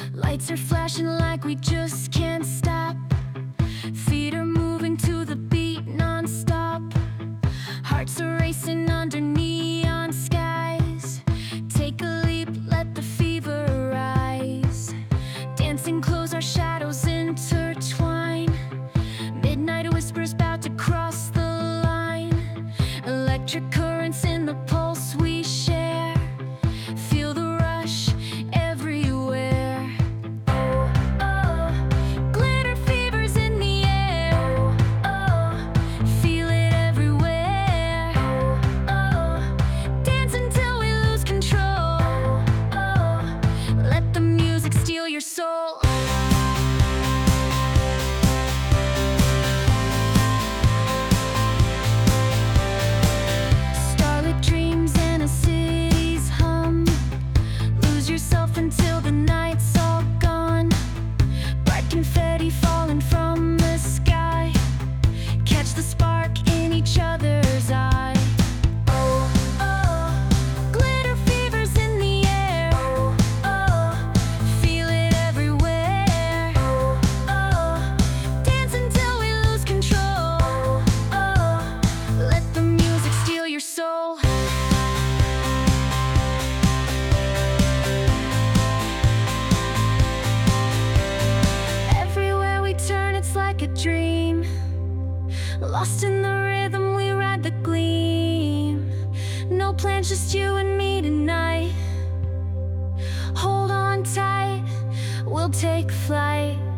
Lights are flashing like we just can't stop. Feet are moving to the beat non-stop. Hearts are racing under neon skies. Take a leap, let the fever rise. Dancing close, our shadows intertwine. Midnight whispers about to cross the line. Electric currents in the pulse we share. Feel the rush everywhere. Oh, oh, glitter fever's in the air. Oh, oh, feel it everywhere. Oh, oh, dance until we lose control. Oh, let the music steal your soul. Yourself until the night's all gone. Bright confetti falling from the sky. Catch the spark in each other's eye. Oh, oh, glitter fever's in the air. Oh, oh, feel it everywhere. Oh, oh, dance until we lose control. Oh, let the music steal your soul. Like a dream, lost in the rhythm, we ride the gleam. No plans, just you and me tonight. Hold on tight, we'll take flight.